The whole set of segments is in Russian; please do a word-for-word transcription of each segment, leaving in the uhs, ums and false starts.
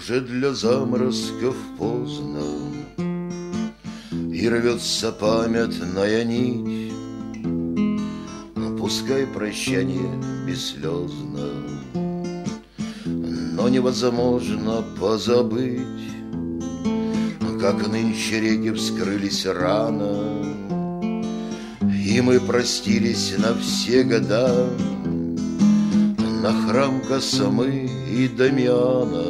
Уже для заморозков поздно, и рвется памятная нить. Пускай прощание бесслезно, но невозможно позабыть, как нынче реки вскрылись рано, и мы простились на все года. На храм Космы и Дамьяна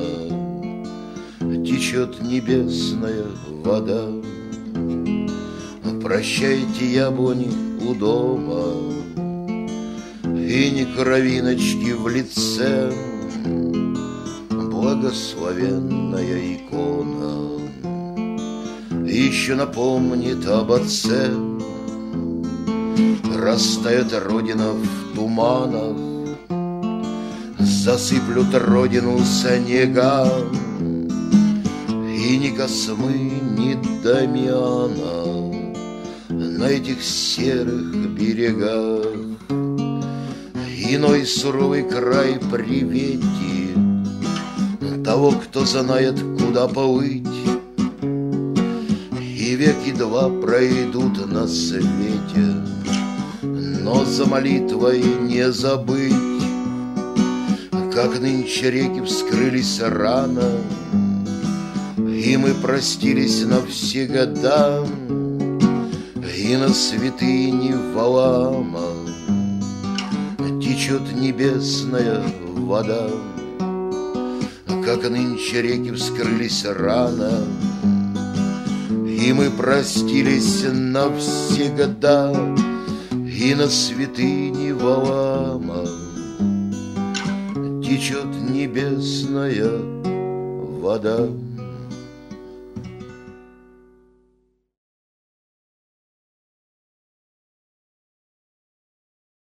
течет небесная вода. Прощайте, яблони у дома, и ни кровиночки в лице. Благословенная икона еще напомнит об отце. Растает родина в туманах, засыплют родину снегам, и ни Космы, ни Дамьяна на этих серых берегах. Иной суровый край приветит того, кто знает, куда плыть, и веки два пройдут на свете, но за молитвой не забыть, как нынче реки вскрылись рано, и мы простились навсегда. И на святыне Валаама течет небесная вода. Как нынче реки вскрылись рано, и мы простились навсегда. И на святыне Валаама течет небесная вода.